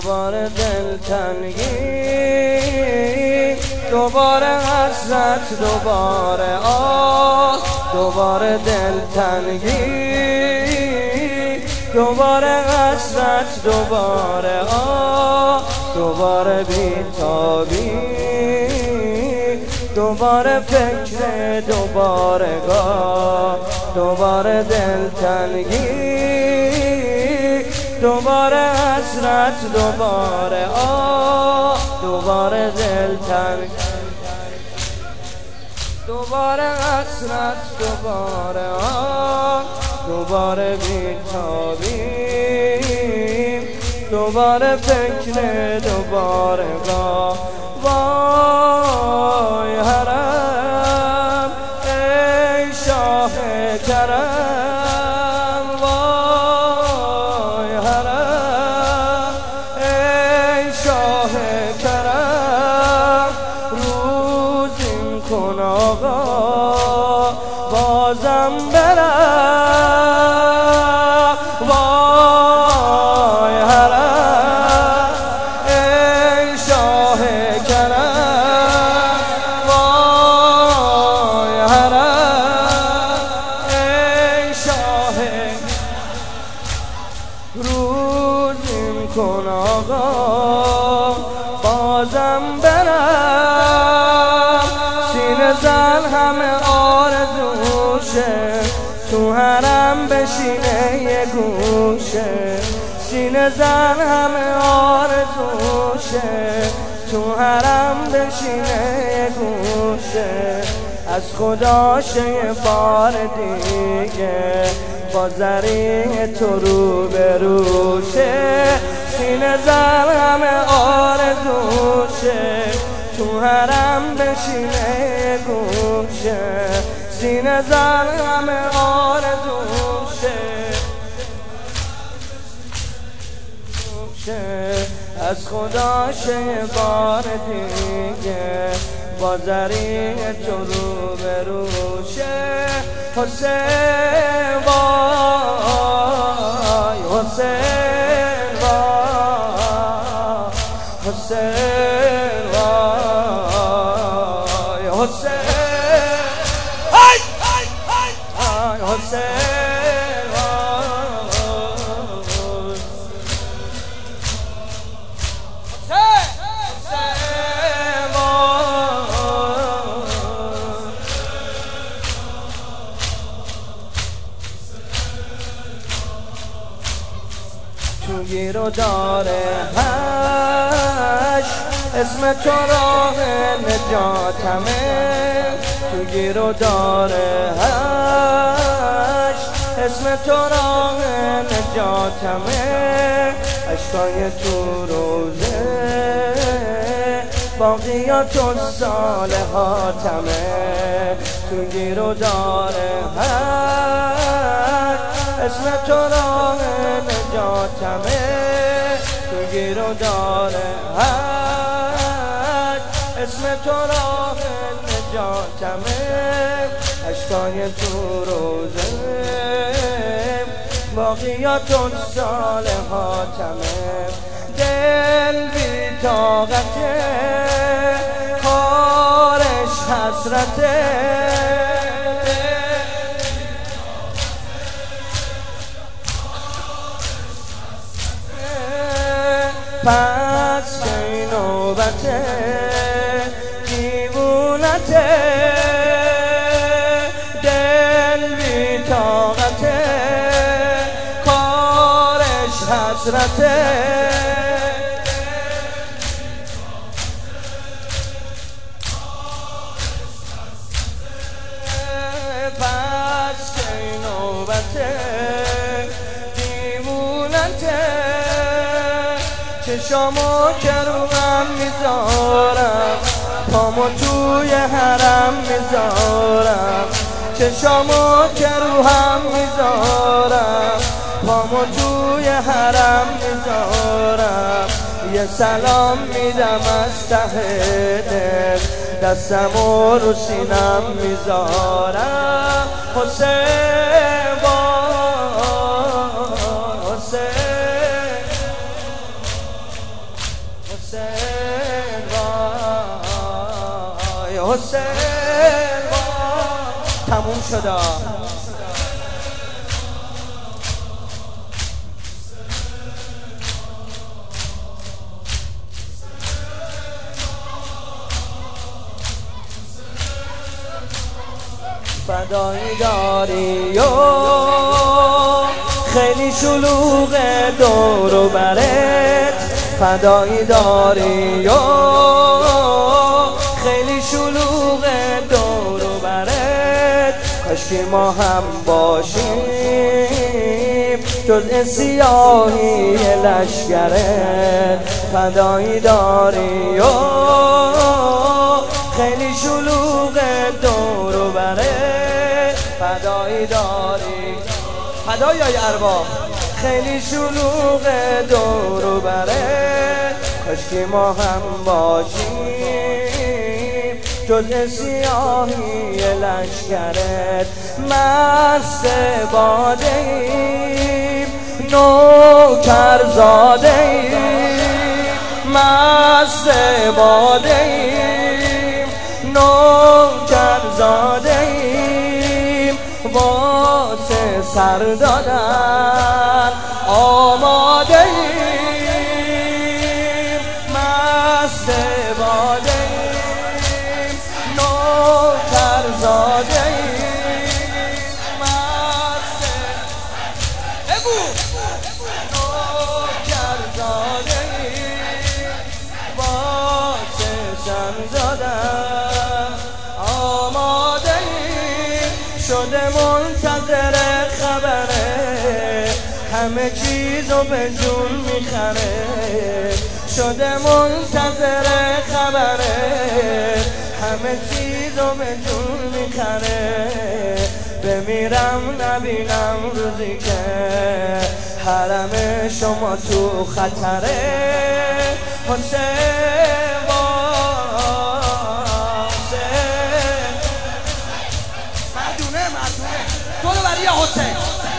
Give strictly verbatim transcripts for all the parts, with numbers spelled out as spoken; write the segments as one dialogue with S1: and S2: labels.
S1: دوباره دلتنگی، دوباره حسرت، دوباره آه، دوباره دلتنگی، دوباره حسرت، دوباره آه، دوباره بی‌تابی، دوباره فکر، دوباره گاه، دوباره دلتنگی، دوباره حسرت، دوباره آه، دوباره دلتنگی، دوباره حسرت، دوباره آه، دوباره بی‌تابی، دوباره فکر، دوباره گاه. وای حرم ای شاه کرم، وای حرم ای شاه کرم، روزین کن آقا بازم برم. وای حرم ای شاه کرم، وای حرم ای شاه، روزین کن آقا بازم برم. سینه زن همه آرزوشه، تو حرم بشینه یه گوشه. سینه زن همه آرزوشه، تو حرم بشینه یه گوشه. از خداشه یه بار دیگه با زریع تو رو به روشه. سینه زن همه آرزوشه، تو حرم بشینه یه گوشه. سینه زن همه آرزوشه، از خداشه یه بار دیگه با زریع تو رو به روشه. حسین وای، حسین وای، حسین وای، حسین های های های حسین تو گیر و داره هش، اسم تو راه نجاتمه. تو گیر و داره هش، اسم تو راه نجاتمه. اشکای تو روزه باقیات و صالحاتمه. تو گیر و داره هش، اسم تو راه نجاتمه. تو گیر و داره هش، اسم تو راه نجاتمه. اشکای تو روزه باقیات و صالحاتمه. دل بی طاقته، کارش حسرته. پس که نوبته دیوونته. دل بی طاقته، کارش حسرته. پس که نوبته دیوونته. چشامو که رو هم میذارم، پامو توی حرم میذارم. چشامو که رو هم میذارم، پامو توی حرم میذارم. یه سلام میدم از ته دل، دستمو رو سینم میذارم. حسین وای، حسین حسین تموم شده. فدایی داری و خیلی شلوغ دور و برت، فدایی داری و خیلی شلوغ دور و برت، کاشکی ما هم باشیم جزء سیاهی لشکرت، فدایی داری و خیلی شلوغ دور و برت، فدایی داری فدایی ارباب خیلی شلوغ دور و برت، کاشکی ما هم باشیم جزء سیاهی لشکرت، مست باده ایم نوکر زاده ایم، مست باده ایم نوکر زاده ایم، واسه سر دادن آماده ایم، مست باده ایم نوکر زاده ایم، مست بگو نوکر زاده ایم، واسه سر دادن آماده ایم، شده منتظر خبره همه چیزو به جون میخره، شده منتظر خبره همه چیزو به جون میخره، بمیرم نبینم روزی که حرم شما تو خطره، حسین مردونه مردونه دولو بری یا حسین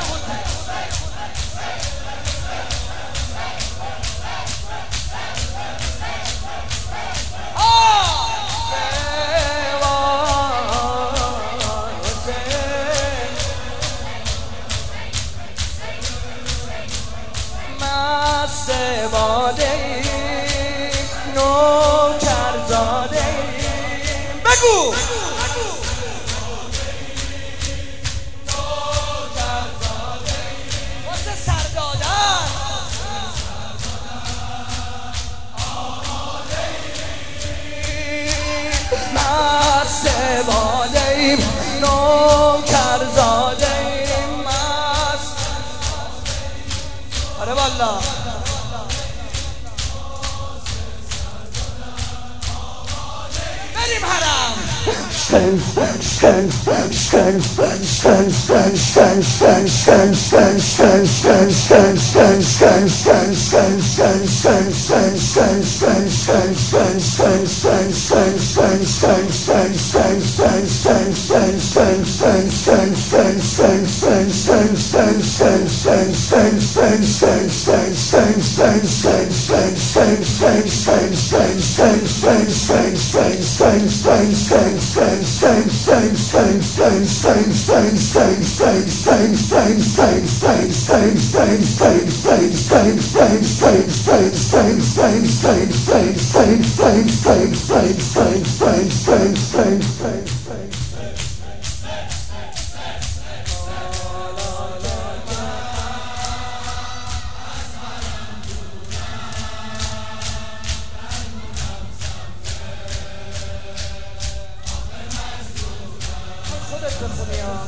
S1: مست باده ایم نوکر زاده ایم، بگو نوکر زاده ایم، واسه سر دادن آماده ایم، مست باده ایم نوکر زاده ایم، مست آره والا بریم حرم خودت بخونی ها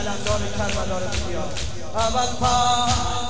S1: فرزندان کربلا رو بیار. اول پا